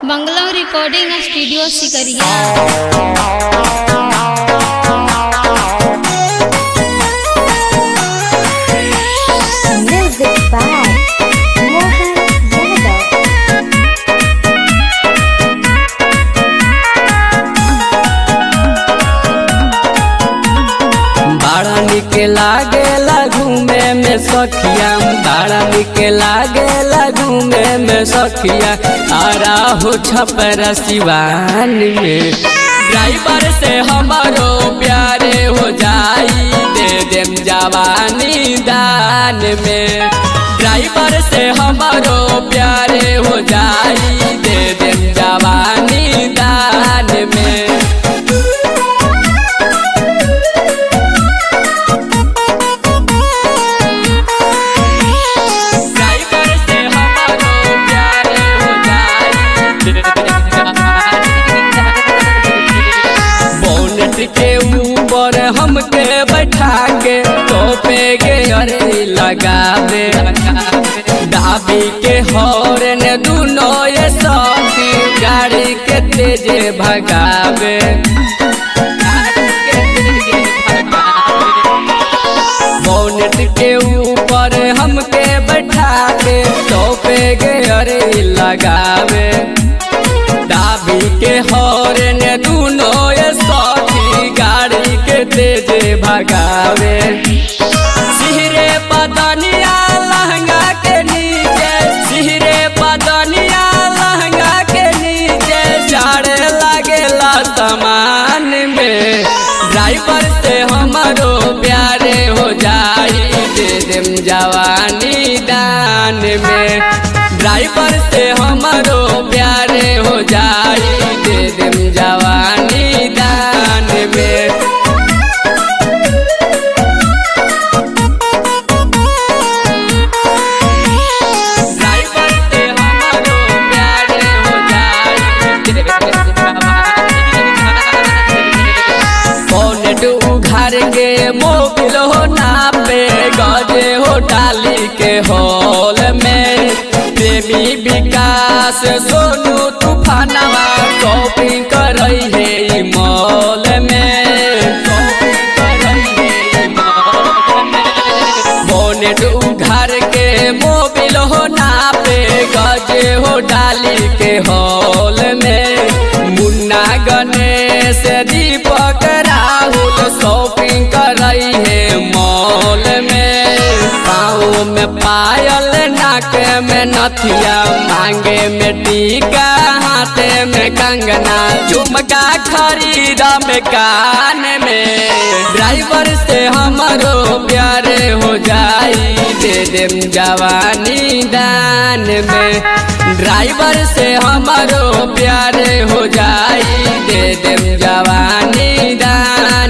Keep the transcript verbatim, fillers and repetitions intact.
Bungalow recording studio Sikariya. Music by Mohan Yadav। बड़ा निक लागेला घूमे में सखिया, बड़ा निक लागेला घूमे में सखिया। आरा हो छपर सिवान में ड्राइवर से हमारो प्यारे हो जाई, दे देम जवानी दान में। ड्राइवर से हमारो प्यारे हो जाई, दे देम जवानी दान में। के ऊपर हमके बैठा के टोपे के अरे लगावे, दाबी के हॉर्न दुनो ये सखी गाड़ी के तेजे भगावे। बोनेट के ऊपर हमके बैठा के टोपे के अरे लगावे, दाबी के हॉर्न दुनो ये सखी गाड़ी के तेजे भगावे। सिहरे पतनिया लहंगा के नीचे, सिहरे पतनिया लहंगा के नीचे झाड़े लागेला सामान में। ड्राइवर से हमारो प्यारे हो जाई, दे देम जवानी दान में। ड्राइवर से हमारो प्यारे हो जाई, दे देम जवानी दान में। ड्राइवर से हमारो प्यारे हो जाई, दे देम जवानी दान में। बोनेट उघार के मोबिल हो नापे, गजे हो डाली के हॉल में। प्रेमी विकास सोनू तूफानवा शॉपिंग करई है मॉल में, बोनेट उघार के मोबिल हो नापे, गजे हो डाली के हॉल में। मुन्ना गणेश दीपक राहुल शॉपिंग करई है मॉल में। पाँव में पायल, नाक में नथिया, मांगे में टीका, हाथे में कंगना, झुमका खरीद में कान में। ड्राइवर से हमारो प्यारे हो जाई, दे देम जवानी दान में। ड्राइवर से हमारो प्यारे हो जाई, दे देम जवानी दान